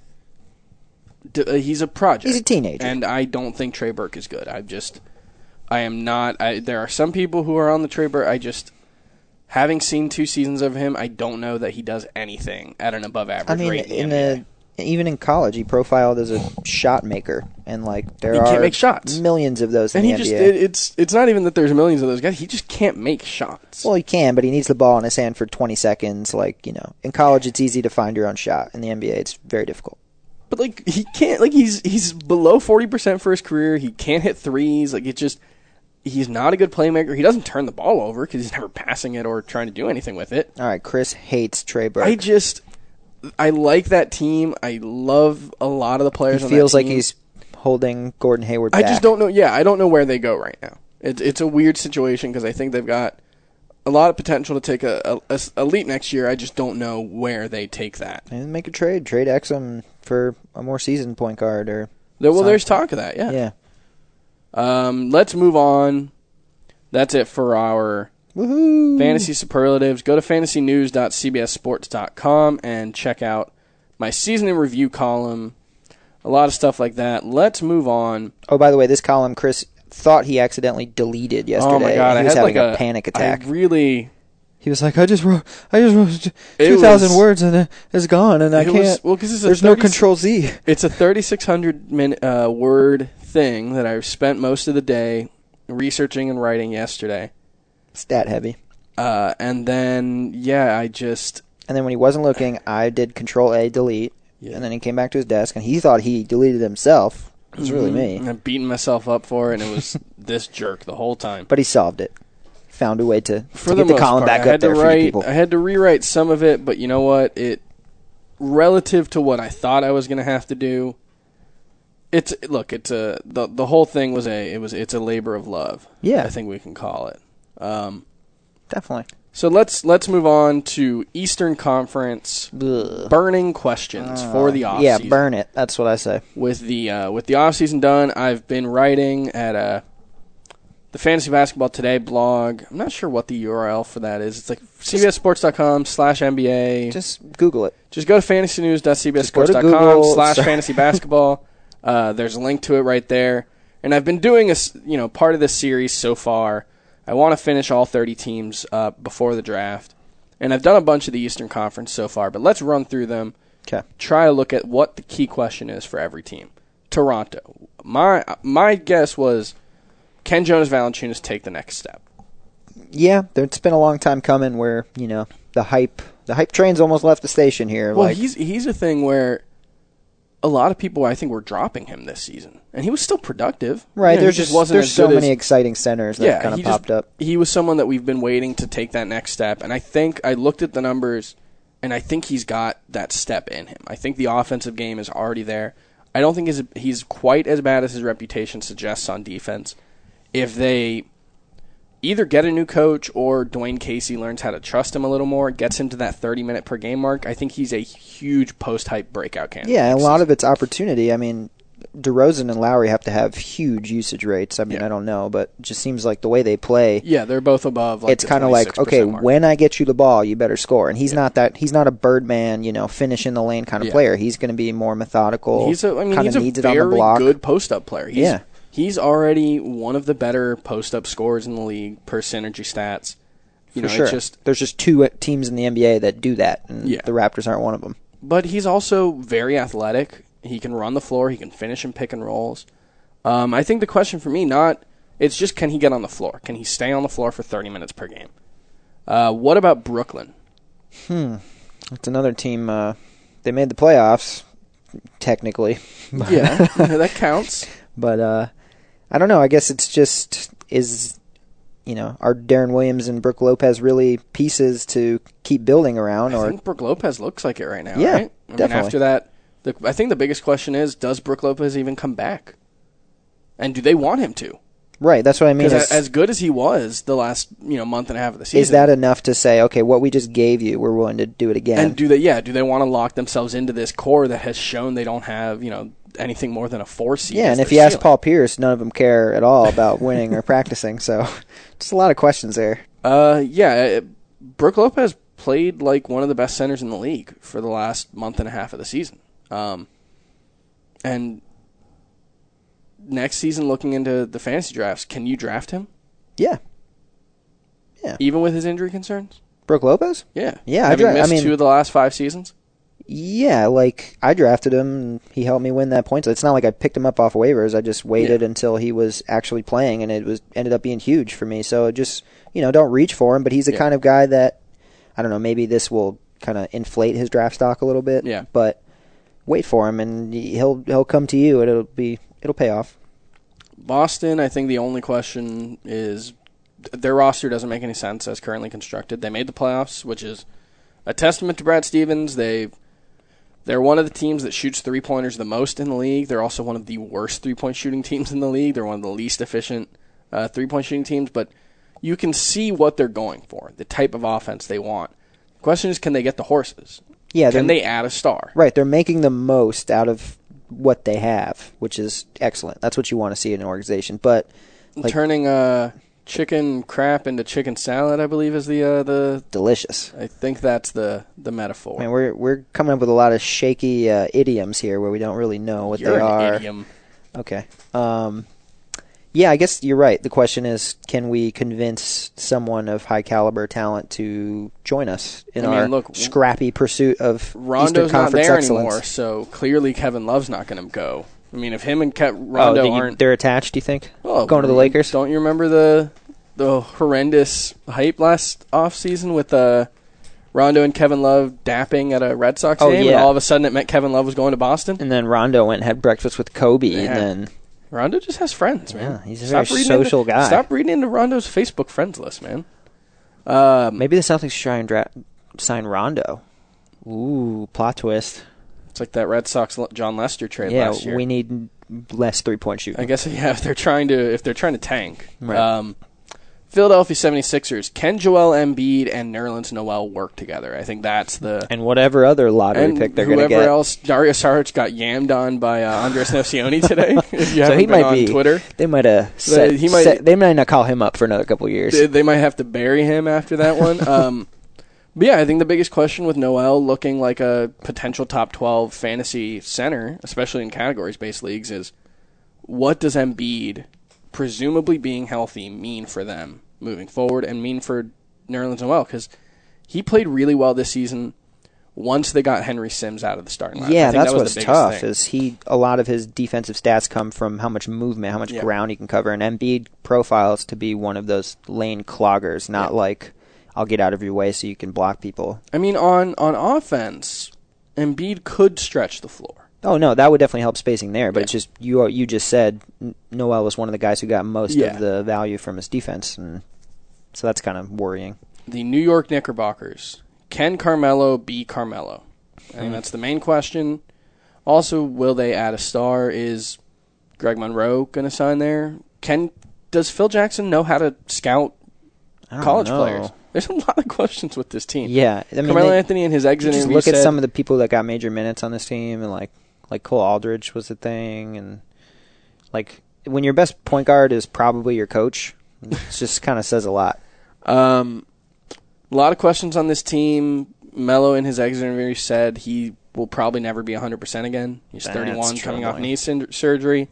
D- uh, he's a project. He's a teenager. And I don't think Trey Burke is good. I just... I am not... I, there are some people who are on the Trey Burke. I just... Having seen two seasons of him, I don't know that he does anything at an above-average I mean, rate in in the N B A. a, even in college, he profiled as a shot maker, and like there He are can't make shots. millions of those in And the he N B just... A. It, it's it's not even that there's millions of those guys. He just can't make shots. Well, he can, but he needs the ball in his hand for twenty seconds. Like, you know, in college, it's easy to find your own shot. In the N B A, it's very difficult. But like he can't like he's he's below forty percent for his career. He can't hit threes. Like it just he's not a good playmaker. He doesn't turn the ball over because he's never passing it or trying to do anything with it. All right, Chris hates Trey Burke. I just I like that team. I love a lot of the players. he on feels that like team. he's holding Gordon Hayward I back. just don't know. Yeah, I don't know where they go right now. It's it's a weird situation because I think they've got a lot of potential to take a, a, a leap next year. I just don't know where they take that. And make a trade. Trade Exum for a more seasoned point guard. or Well, something. there's talk of that. Yeah. Yeah. Um, let's move on. That's it for our Woohoo! fantasy superlatives. Go to fantasy news dot c b s sports dot com and check out my season in review column. A lot of stuff like that. Let's move on. Oh, by the way, this column, Chris thought he accidentally deleted yesterday. Oh my god, he I was had having like a, panic attack. I really. He was like, I just wrote, I just wrote It two thousand was- words and it- it's gone, and I it can't. was- well, 'cause it's a there's no thirty control Z. It's a thirty-six hundred minute uh, word thing that I've spent most of the day researching and writing yesterday. Stat heavy. Uh, and then yeah, I just And then when he wasn't looking, I did Control A, delete, Yeah. and then he came back to his desk, and he thought he deleted himself. It was really me. And I'm beating myself up for it, and it was this jerk the whole time. But he solved it. Found a way to, for to the get the most column part, back I had up there to for write, you people. I had to rewrite some of it, but you know what? It relative to what I thought I was going to have to do, it's look. It's a the the whole thing was a it was it's a labor of love. Yeah, I think we can call it. Um, Definitely. So let's let's move on to Eastern Conference Ugh. burning questions Uh, for the off yeah, season. burn it. That's what I say. With the uh, with the off season done, I've been writing at uh, the Fantasy Basketball Today blog. I'm not sure what the U R L for that is. It's like c b s sports dot com slash N B A. Just Google it. Just go to fantasy news dot c b s sports dot com Google, slash sorry. fantasy basketball. Uh, there's a link to it right there. And I've been doing a s- you know part of this series so far. I want to finish all thirty teams uh, before the draft. And I've done a bunch of the Eastern Conference so far, but let's run through them. Okay. Try to look at what the key question is for every team. Toronto. My my guess was, can Jonas Valanciunas take the next step? Yeah, there- it's been a long time coming where, you know, the hype the hype train's almost left the station here. Well, like, he's he's a thing where a lot of people, I think, were dropping him this season, and he was still productive. right, You know, he there's just just wasn't there's as so good many as, exciting centers that yeah, kind of he just- popped up. He was someone that we've been waiting to take that next step, and I think I looked at the numbers, and I think he's got that step in him. I think the offensive game is already there. I don't think he's, he's quite as bad as his reputation suggests on defense. If they either get a new coach or Dwayne Casey learns how to trust him a little more, gets him to that thirty minute per game mark, I think he's a huge post-hype breakout candidate. Yeah, and a lot of it's opportunity. I mean, DeRozan and Lowry have to have huge usage rates. I mean, Yeah. I don't know, but it just seems like the way they play, Yeah, they're both above. Like it's kind of like, okay, mark. when I get you the ball, you better score. And he's not that. He's not a Birdman, you know, finish in the lane kind of Yeah. player. He's going to be more methodical. He's a, I mean, kind he's of a needs it on the very block. good post-up player. He's, Yeah. he's already one of the better post-up scorers in the league per synergy stats. You For know, sure. it's just, There's just two teams in the N B A that do that, and Yeah. the Raptors aren't one of them. but he's also very athletic. He can run the floor. He can finish in pick and rolls. Um, I think the question for me, not it's just can he get on the floor? Can he stay on the floor for thirty minutes per game? Uh, what about Brooklyn? Hmm. It's another team. Uh, they made the playoffs, technically. Yeah, that counts. But uh, I don't know. I guess it's just is you know are Darren Williams and Brook Lopez really pieces to keep building around? I Or think Brook Lopez looks like it right now. Yeah, right? I definitely. mean, after that, the, I think the biggest question is: does Brook Lopez even come back? And do they want him to? right? That's what I mean. Because Is, as good as he was the last you know month and a half of the season, is that enough to say, okay, what we just gave you, we're willing to do it again? and do they? Yeah, do they want to lock themselves into this core that has shown they don't have you know anything more than a four seed? yeah, as and if their you ask ceiling? Paul Pierce, none of them care at all about winning or practicing. So, just a lot of questions there. uh, yeah, it, Brook Lopez played like one of the best centers in the league for the last month and a half of the season, um, and. Next season, looking into the fantasy drafts, can you draft him? Yeah, yeah. Even with his injury concerns? Brook Lopez? Yeah. Yeah, I Having dra- I missed mean- two of the last five seasons? Yeah, like I drafted him and he helped me win that points. It's not like I picked him up off waivers. I just waited Yeah. until he was actually playing and it was ended up being huge for me. So just, you know, don't reach for him, but he's the Yeah. kind of guy that I don't know, maybe this will kind of inflate his draft stock a little bit. Yeah. But wait for him and he'll he'll come to you and it'll be it'll pay off. Boston, I think the only question is their roster doesn't make any sense as currently constructed. They made the playoffs, which is a testament to Brad Stevens. They they're one of the teams that shoots three-pointers the most in the league. They're also one of the worst three-point shooting teams in the league. They're one of the least efficient uh, three-point shooting teams, but you can see what they're going for, the type of offense they want. The question is, can they get the horses? Yeah, Can they're- they add a star? Right, they're making the most out of what they have, which is excellent. That's what you want to see in an organization. But like, Turning uh, chicken crap into chicken salad, I believe, is the uh, the. delicious. I think that's the the metaphor. Man, we're we're coming up with a lot of shaky uh, idioms here where we don't really know what You're they an are. idiom. Okay. Um, yeah, I guess you're right. The question is, can we convince someone of high caliber talent to join us in I mean, our look, scrappy pursuit of Rondo's Eastern not Conference there excellence? anymore, so clearly Kevin Love's not going to go. I mean, if him and Ke- Oh, Rondo do you- aren't they're attached, do you think? oh, going to the Lakers? Don't you remember the the horrendous hype last offseason with uh, Rondo and Kevin Love dapping at a Red Sox Oh, game, yeah. and all of a sudden it meant Kevin Love was going to Boston. And then Rondo went and had breakfast with Kobe, Yeah. and then Rondo just has friends, man. Yeah, he's a Stop very reading social into, guy. Stop reading into Rondo's Facebook friends list, man. Um, maybe the Celtics should try and dra- sign Rondo. Ooh, plot twist. it's like that Red Sox John Lester trade Yeah, last year. we need less three-point shooting. I guess yeah, if they're trying to if they're trying to tank. Right. Um, Philadelphia seventy-sixers, can Joel Embiid and Nerlens Noel work together? I think that's the And whatever other lottery and pick they're going to whoever get. else. Dario Saric got yammed on by uh, Andres Nocioni today. If you So haven't he been might on be. Twitter, They might have. Set, he might- set- They might not call him up for another couple years. they, they might have to bury him after that one. Um, but yeah, I think the biggest question with Noel looking like a potential top twelve fantasy center, especially in categories-based leagues, is what does Embiid, presumably being healthy, mean for them moving forward and mean for Nerlens Noel? Because he played really well this season once they got Henry Sims out of the starting lineup. Yeah, I think that's that was what's the biggest tough. thing. Is he a lot of his defensive stats come from how much movement, how much Yeah. ground he can cover, and Embiid profiles to be one of those lane cloggers, not Yeah. like I'll get out of your way so you can block people. I mean, on, on offense, Embiid could stretch the floor. Oh no, that would definitely help spacing there. But Yeah. it's just you. You just said N- Noel was one of the guys who got most Yeah. of the value from his defense, and so that's kind of worrying. The New York Knickerbockers, can Carmelo be Carmelo? I think that's the main question. Also, will they add a star? Is Greg Monroe going to sign there? Can Does Phil Jackson know how to scout I don't college know. players? There's a lot of questions with this team. Yeah, I mean, Carmelo they- Anthony and his you exit just interview look at said- some of the people that got major minutes on this team, and like like Cole Aldridge was the thing, and like when your best point guard is probably your coach, it just kind of says a lot. Um, a lot of questions on this team. Melo in his exit interview said he will probably never be one hundred percent again. He's That's thirty-one, coming off troubling. knee sin- surgery.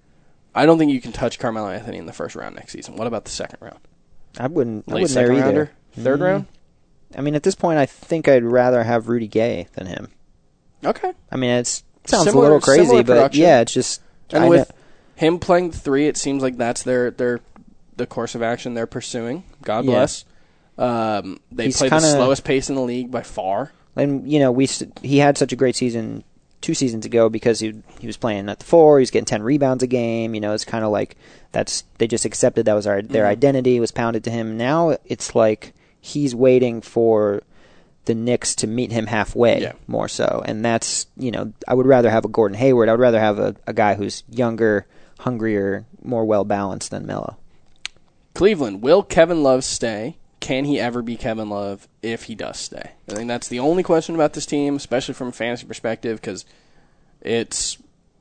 I don't think you can touch Carmelo Anthony in the first round next season. What about the second round? I wouldn't. I Late wouldn't second there either. rounder? Third Mm. round? I mean, at this point, I think I'd rather have Rudy Gay than him. Okay. I mean, it's, it sounds Similar- a little crazy, similar but production. yeah, it's just. And I with know- him playing the three, it seems like that's their, their the course of action they're pursuing. God Yeah. bless. Um, they He's play the kinda- slowest pace in the league by far. And you know, we s- he had such a great season two seasons ago because he he was playing at the four. He was getting ten rebounds a game. You know, it's kind of like that's they just accepted that was our, their Mhm. identity was pounded to him. Now it's like he's waiting for the Knicks to meet him halfway, Yeah. more so. And that's you know, I would rather have a Gordon Hayward. I would rather have a, a guy who's younger, hungrier, more well balanced than Melo. Cleveland, will Kevin Love stay? Can he ever be Kevin Love if he does stay? I think that's the only question about this team, especially from a fantasy perspective, because it's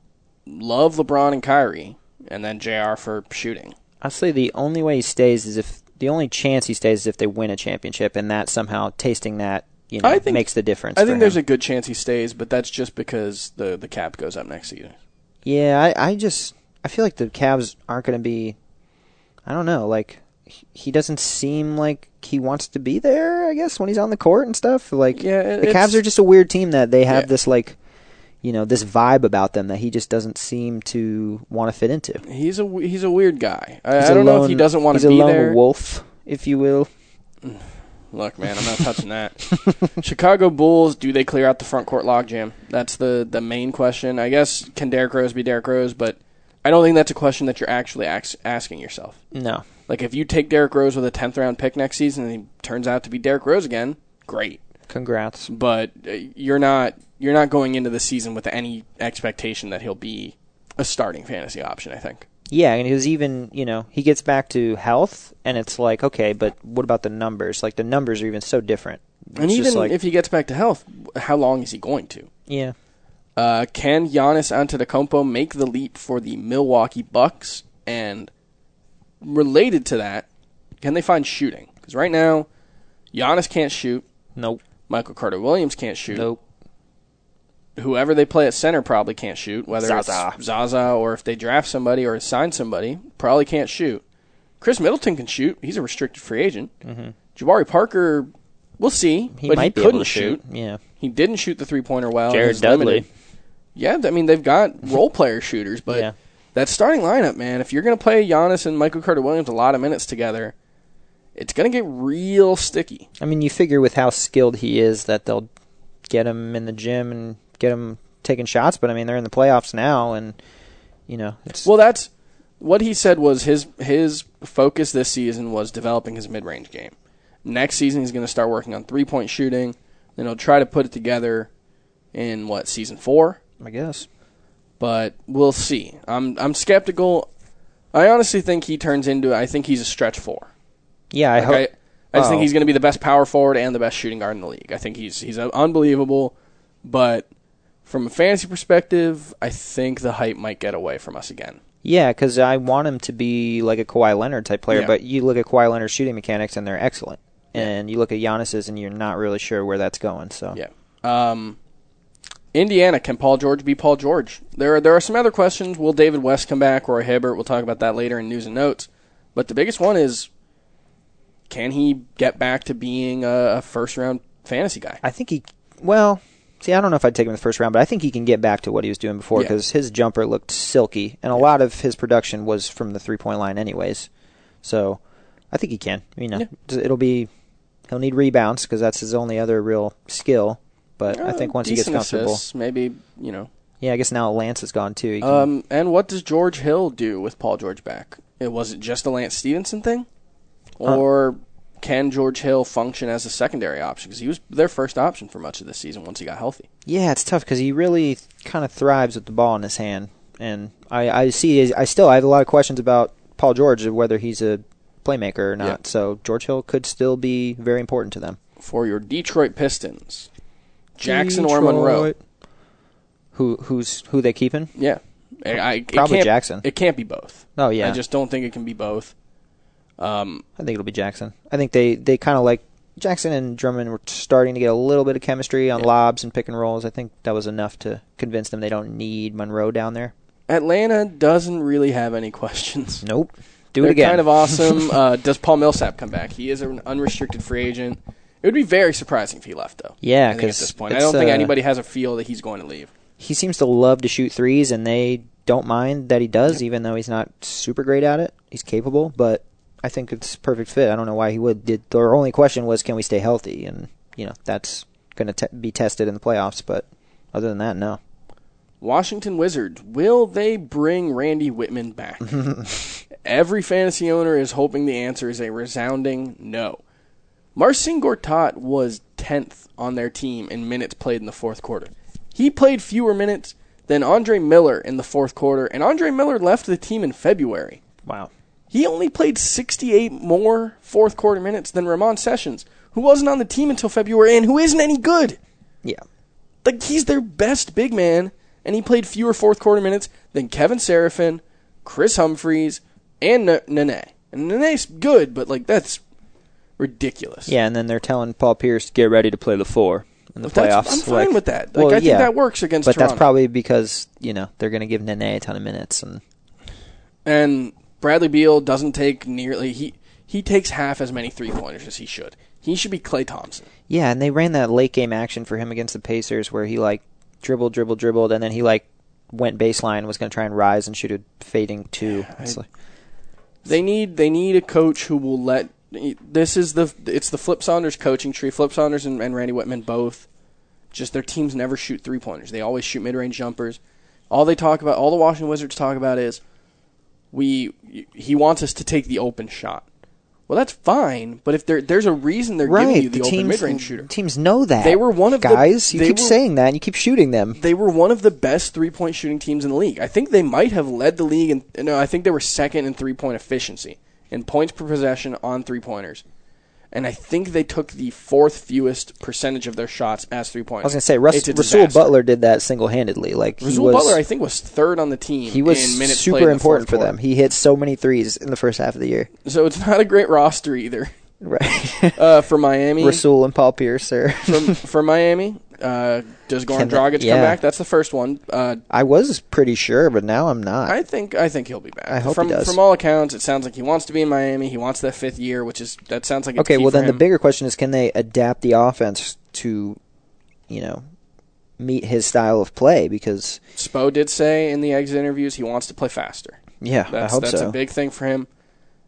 Love, LeBron, and Kyrie, and then J R for shooting. I'll say the only way he stays is if the only chance he stays is if they win a championship, and that somehow tasting that you know I think- makes the difference. I for think there's him. a good chance he stays, but that's just because the, the cap goes up next season. yeah. I, I just I feel like the Cavs aren't going to be. I don't know. Like he- he doesn't seem like he wants to be there. I guess when he's on the court and stuff. Like Yeah, it- the it's- Cavs are just a weird team that they have Yeah. this like. You know, this vibe about them that he just doesn't seem to want to fit into. He's a he's a weird guy. I, He's I a don't know lone- if he doesn't want he's to be a lone there. wolf, if you will. Look, man, I'm not touching that. Chicago Bulls, do they clear out the front court logjam? That's the, the main question. I guess, can Derrick Rose be Derrick Rose? But I don't think that's a question that you're actually ax- asking yourself. No. Like, if you take Derrick Rose with a tenth round pick next season and he turns out to be Derrick Rose again, great. Congrats. But uh, you're not you're not going into the season with any expectation that he'll be a starting fantasy option, I think. Yeah, and because even, you know, he gets back to health, and it's like, okay, but what about the numbers? Like, the numbers are even so different. And It's just even like, if he gets back to health, how long is he going to? yeah. Uh, can Giannis Antetokounmpo make the leap for the Milwaukee Bucks? And related to that, can they find shooting? Because right now, Giannis can't shoot. Nope. Michael Carter-Williams can't shoot. Nope. Whoever they play at center probably can't shoot, whether Zaza. it's Zaza or if they draft somebody or sign somebody, probably can't shoot. Chris Middleton can shoot. He's a restricted free agent. Mm-hmm. Jabari Parker, we'll see, He but might he be couldn't able to shoot. shoot. Yeah. He didn't shoot the three-pointer well. Jared He's Dudley. limited. Yeah, I mean, they've got role player shooters, but Yeah. that starting lineup, man, if you're going to play Giannis and Michael Carter-Williams a lot of minutes together, it's going to get real sticky. I mean, you figure with how skilled he is that they'll get him in the gym and get him taking shots, but I mean, they're in the playoffs now, and, you know, it's... Well, that's... What he said was his his focus this season was developing his mid-range game. Next season, he's going to start working on three-point shooting, then he'll try to put it together in, what, season four? I guess. But we'll see. I'm I'm skeptical. I honestly think he turns into, I think he's a stretch four. Yeah, I like hope... I, I just oh. think he's going to be the best power forward and the best shooting guard in the league. I think he's he's unbelievable, but from a fantasy perspective, I think the hype might get away from us again. Yeah, because I want him to be like a Kawhi Leonard type player, yeah. but you look at Kawhi Leonard's shooting mechanics and they're excellent. And you look at Giannis's and you're not really sure where that's going. So yeah. Um, Indiana, can Paul George be Paul George? There are, there are some other questions. Will David West come back? Roy Hibbert? We'll talk about that later in news and notes. But the biggest one is, can he get back to being a, a first-round fantasy guy? I think he, well... See, I don't know if I'd take him in the first round, but I think he can get back to what he was doing before because yeah. his jumper looked silky, and a yeah. lot of his production was from the three-point line anyways. So I think he can. You know, yeah. it'll be he'll need rebounds because that's his only other real skill. But uh, I think once he gets comfortable, assists, maybe you know. Yeah, I guess now Lance is gone too. Can, um, and what does George Hill do with Paul George back? It was it just a Lance Stevenson thing, or? Huh. Can George Hill function as a secondary option? Because he was their first option for much of the season once he got healthy. Yeah, it's tough because he really kind of thrives with the ball in his hand. And I, I see, I still I have a lot of questions about Paul George, whether he's a playmaker or not. Yeah. So George Hill could still be very important to them. For your Detroit Pistons, Jackson Detroit. or Monroe? Who who's who they keeping? Yeah, I, I, probably it Jackson. It can't be both. Oh yeah, I just don't think it can be both. Um, I think it'll be Jackson. I think they, they kind of like Jackson and Drummond were starting to get a little bit of chemistry on yeah. lobs and pick and rolls. I think that was enough to convince them they don't need Monroe down there. Atlanta doesn't really have any questions. Nope. Do They're it again. Kind of awesome. uh, does Paul Millsap come back? He is an unrestricted free agent. It would be very surprising if he left, though. Yeah, because at this point, I don't think uh, anybody has a feel that he's going to leave. He seems to love to shoot threes, and they don't mind that he does, yep. even though he's not super great at it. He's capable, but I think it's a perfect fit. I don't know why he would. The, their only question was, can we stay healthy? And, you know, that's going to te- be tested in the playoffs. But other than that, no. Washington Wizards, will they bring Randy Whitman back? Every fantasy owner is hoping the answer is a resounding no. Marcin Gortat was tenth on their team in minutes played in the fourth quarter. He played fewer minutes than Andre Miller in the fourth quarter, and Andre Miller left the team in February. Wow. He only played sixty-eight more fourth quarter minutes than Ramon Sessions, who wasn't on the team until February and who isn't any good. Yeah. Like, he's their best big man, and he played fewer fourth quarter minutes than Kevin Seraphin, Chris Humphries, and N- Nene. And Nene's good, but, like, that's ridiculous. Yeah, and then they're telling Paul Pierce to get ready to play the four in the but playoffs. I'm fine like, with that. Like, well, I think yeah, that works against but Toronto. But that's probably because, you know, they're going to give Nene a ton of minutes. And and Bradley Beal doesn't take nearly... He, he takes half as many three-pointers as he should. He should be Klay Thompson. Yeah, and they ran that late-game action for him against the Pacers where he, like, dribbled, dribbled, dribbled, and then he, like, went baseline, was going to try and rise and shoot a fading two. I, like, they need they need a coach who will let... This is the... It's the Flip Saunders coaching tree. Flip Saunders and, and Randy Whitman both. Just their teams never shoot three-pointers. They always shoot mid-range jumpers. All they talk about... All the Washington Wizards talk about is... we he wants us to take the open shot. Well, that's fine, but if there there's a reason they're right, giving you the, the open teams, mid-range shooter. Teams know that. They were one of guys. The, you keep were, saying that, and you keep shooting them. They were one of the best three-point shooting teams in the league. I think they might have led the league, in, no, I think they were second in three-point efficiency in points per possession on three-pointers. And I think they took the fourth fewest percentage of their shots as three-pointers. I was going to say, Russ, Rasul Butler did that single-handedly. Like Rasul Butler, I think, was third on the team. He was in minutes super played in important the for quarter. them. He hit so many threes in the first half of the year. So it's not a great roster either. Right. uh, for Miami. Rasul and Paul Pierce are... for, for Miami, uh, does Goran Dragic yeah. come back? That's the first one. Uh, I was pretty sure, but now I'm not. I think I think he'll be back. I hope from, he does. From all accounts, it sounds like he wants to be in Miami. He wants that fifth year, which is that sounds like it's okay. key Well, for then him. the bigger question is, can they adapt the offense to, you know, meet his style of play? Because Spo did say in the exit interviews he wants to play faster. Yeah, that's, I hope that's so. a big thing for him.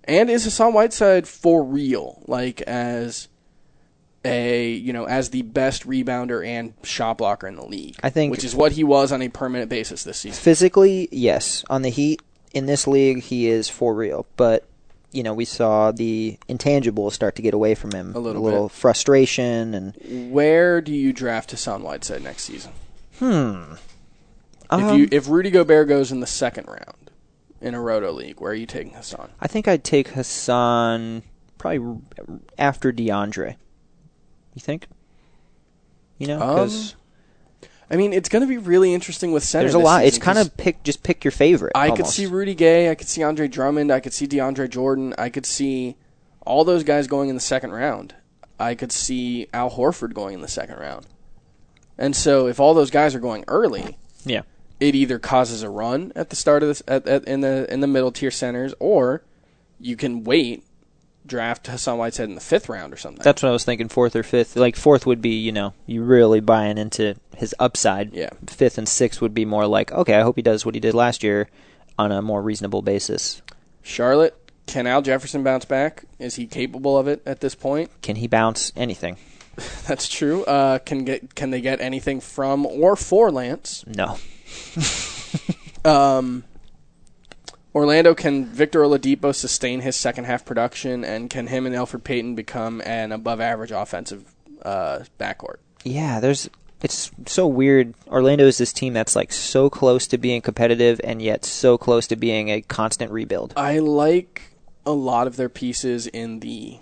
And is Hassan Whiteside for real? Like as a you know as the best rebounder and shot blocker in the league? I think, which is what he was on a permanent basis this season. Physically, yes. On the Heat in this league, he is for real. But you know, we saw the intangibles start to get away from him. A little, a little bit. frustration and. Where do you draft Hassan Whiteside next season? Hmm. If Um, you if Rudy Gobert goes in the second round in a Roto League, where are you taking Hassan? I think I'd take Hassan probably after DeAndre. You think? You know, because um, I mean, it's going to be really interesting with center. there's a this lot. It's season, kind of pick, just pick your favorite. I almost. could see Rudy Gay, I could see Andre Drummond, I could see DeAndre Jordan, I could see all those guys going in the second round. I could see Al Horford going in the second round. And so, if all those guys are going early, yeah, it either causes a run at the start of this, at, at, in the in the middle tier centers, or you can wait. Draft Hassan Whiteside in the fifth round or something. That's what I was thinking, fourth or fifth. Like, fourth would be, you know, you really buying into his upside. Yeah. Fifth and sixth would be more like, okay, I hope he does what he did last year on a more reasonable basis. Charlotte, can Al Jefferson bounce back? Is he capable of it at this point? Can he bounce anything? That's true. Uh, can get can they get anything from or for Lance? No. um, Orlando, can Victor Oladipo sustain his second half production, and can him and Elfrid Payton become an above average offensive uh, backcourt? Yeah, there's. It's so weird. Orlando is this team that's like so close to being competitive and yet so close to being a constant rebuild. I like a lot of their pieces in the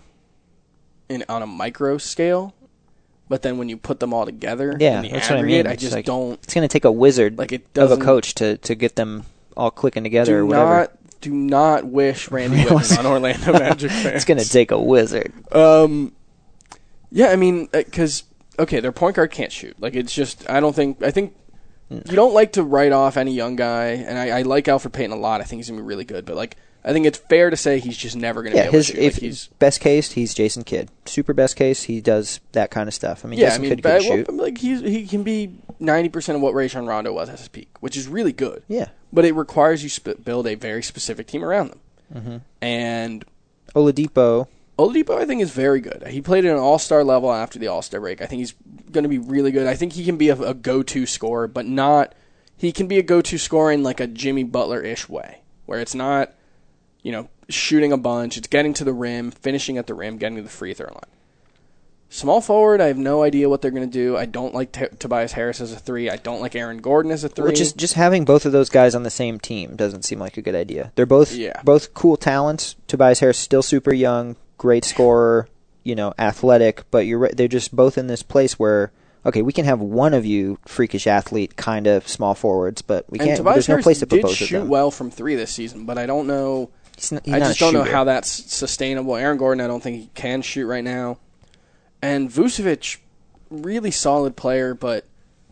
in on a micro scale, but then when you put them all together, Yeah, in the that's what I aggregate, mean. I It's just like- don't It's going to take a wizard like it. of a Doesn't coach to, to get them all clicking together do or whatever. not do not wish Randy Whitman on Orlando Magic fans. It's going to take a wizard. Um, yeah, I mean, because okay, their point guard can't shoot. Like, it's just I don't think I think you don't like to write off any young guy, and I, I like Elfrid Payton a lot. I think he's gonna be really good, but like I think it's fair to say he's just never gonna Yeah, be able his to shoot. if Like, he's best case, he's Jason Kidd. Super best case, he does that kind of stuff. I mean, yeah, I Jason mean, Kidd but, could shoot. well, like he's he can be ninety percent of what Rajon Rondo was at his peak, which is really good. Yeah, But it requires you sp- build a very specific team around them, mm-hmm. and Oladipo. Oladipo, I think, is very good. He played at an all-star level after the all-star break. I think he's going to be really good. I think he can be a, a go-to scorer, but not... He can be a go-to scorer in like a Jimmy Butler-ish way, where it's not, you know, shooting a bunch. It's getting to the rim, finishing at the rim, getting to the free throw line. Small forward, I have no idea what they're going to do. I don't like T- Tobias Harris as a three. I don't like Aaron Gordon as a three. Which is just having both of those guys on the same team doesn't seem like a good idea. They're both Yeah. both cool talents. Tobias Harris still super young, great scorer, you know, athletic, but you're right, they're just both in this place where okay, we can have one of you freakish athlete kind of small forwards, but we and can't. Tobias There's no Harris place to put did both shoot of them. well from three this season, but I don't know... He's not, he's I not just a don't know shooter. how that's sustainable. Aaron Gordon, I don't think he can shoot right now. And Vucevic, really solid player, but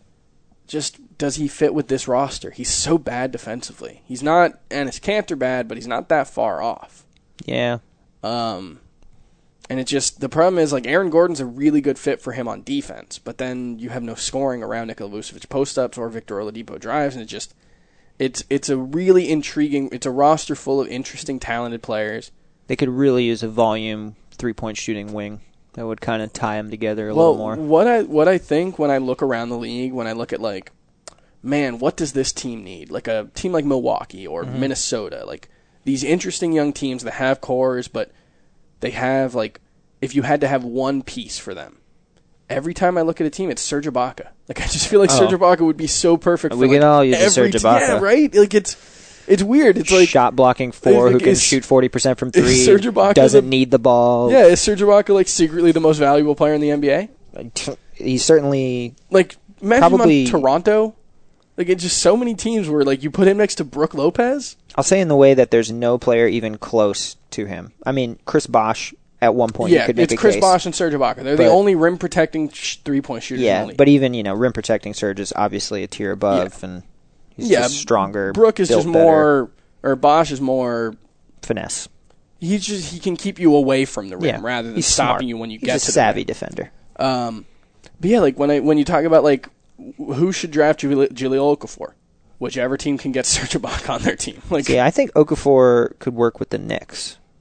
just does he fit with this roster? He's so bad defensively. He's not Enes Kanter bad, but he's not that far off. Yeah. Um, and it just the problem is like Aaron Gordon's a really good fit for him on defense, but then you have no scoring around Nikola Vucevic post ups or Victor Oladipo drives, and it just it's it's a really intriguing. It's a roster full of interesting, talented players. They could really use a volume three-point shooting wing that would kind of tie them together a well, little more. what I what I think when I look around the league, when I look at like, man, what does this team need? Like a team like Milwaukee or Mm-hmm. Minnesota, like these interesting young teams that have cores, but they have like if you had to have one piece for them. Every time I look at a team, it's Serge Ibaka. Like I just feel like Oh. Serge Ibaka would be so perfect. We for, could like, all use a every Serge te- Ibaka. Yeah, right. Like it's it's weird. It's like shot blocking four like, who can is- shoot forty percent from is three, Serge Ibaka doesn't the- need the ball. yeah, is Serge Ibaka like secretly the most valuable player in the N B A? He's certainly Like imagine Probably- him on Toronto. Like it's just so many teams where like you put him next to Brooke Lopez. I'll say in the way that there's no player even close to him. I mean, Chris Bosh at one point yeah, you could make it's a Chris case. Bosh and Serge Ibaka. They're But- the only rim protecting sh- three point shooters. in Yeah, the league. but even you know, rim protecting Serge is obviously a tier above, and he's yeah, just stronger. Brooke is built just better. more, or Bosh is more. finesse. He's just he can keep you away from the rim Yeah, rather than he's stopping smart. you when you He's get a to savvy the defender. rim. Um, but yeah, like when I when you talk about like who should draft Jaleel Jaleel Okafor, whichever team can get Serge Ibaka on their team. Like Yeah, I think Okafor could work with the Knicks.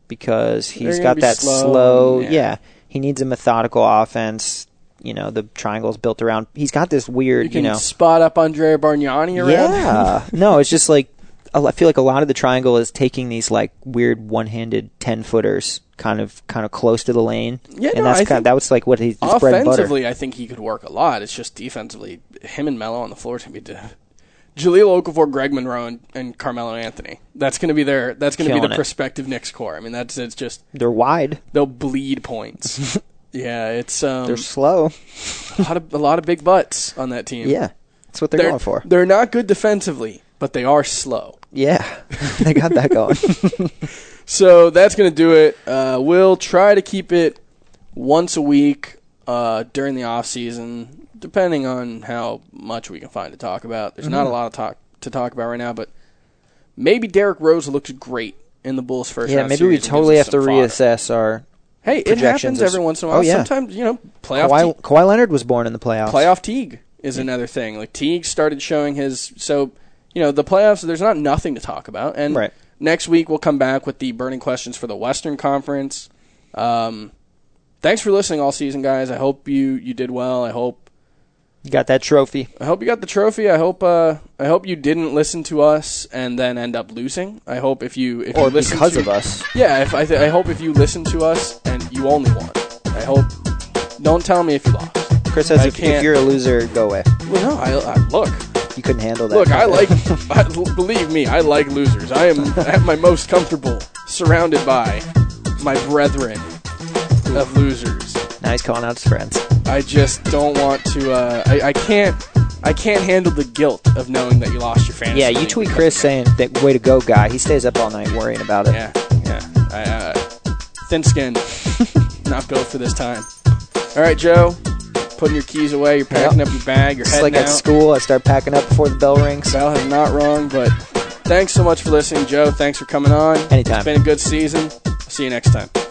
because he's They're got gonna be that slow, slow. yeah. yeah, he needs a methodical offense. You know, the triangle's built around. He's got this weird. You can you know, spot up Andrea Bargnani around. yeah. No, it's just like I feel like a lot of the triangle is taking these like weird one-handed ten footers, kind of kind of close to the lane. Yeah, and no, that's I kind think of, that was like what he's his bread and butter. Offensively, I think he could work a lot. It's just defensively, him and Melo on the floor is going to be de- Jahlil Okafor, Greg Monroe, and, and Carmelo Anthony. That's going to be their. That's going to be Killing the it. prospective Knicks core. I mean, that's it's just They're wide. they'll bleed points. yeah, it's um, They're slow. a lot of a lot of big butts on that team. Yeah, that's what they're, they're going for. They're not good defensively, but they are slow. Yeah, they got that going. So that's going to do it. Uh, we'll try to keep it once a week uh, during the off season, depending on how much we can find to talk about. There's mm-hmm. not a lot of talk to talk about right now, but maybe Derrick Rose looked great in the Bulls' first yeah, round maybe series we totally have to fodder. reassess our. Hey, it happens as, every once in a while. Oh, yeah. Sometimes, you know, playoff Kawhi, te- Kawhi Leonard was born in the playoffs. playoff Teague is yeah. another thing. Like Teague started showing his so you know the playoffs. There's not nothing to talk about, and right. next week we'll come back with the burning questions for the Western Conference. Um, thanks for listening all season, guys. I hope you, you did well. I hope you got that trophy. I hope you got the trophy. I hope uh, I hope you didn't listen to us and then end up losing. I hope if you if or you listen because to, of us. Yeah, if I th- I hope if you listen to us and you only won. I hope. Don't tell me if you lost. Chris says I if, can't- if you're a loser, go away. Well, no, I, I look. You couldn't handle that. Look, I like. I, believe me, I like losers. I am at my most comfortable surrounded by my brethren of losers. Now he's calling out his friends. I just don't want to. Uh, I, I can't. I can't handle the guilt of knowing that you lost your fantasy. Yeah, you league tweet because Chris of saying that way to go, guy. He stays up all night worrying about it. Yeah, yeah. I, uh, thin skin, not built for this time. All right, Joe. Putting your keys away. You're packing Yep. up your bag. You're It's heading like out. at school. I start packing up before the bell rings. Val has not wrong, but thanks so much for listening, Joe. Thanks for coming on. Anytime. It's been a good season. I'll see you next time.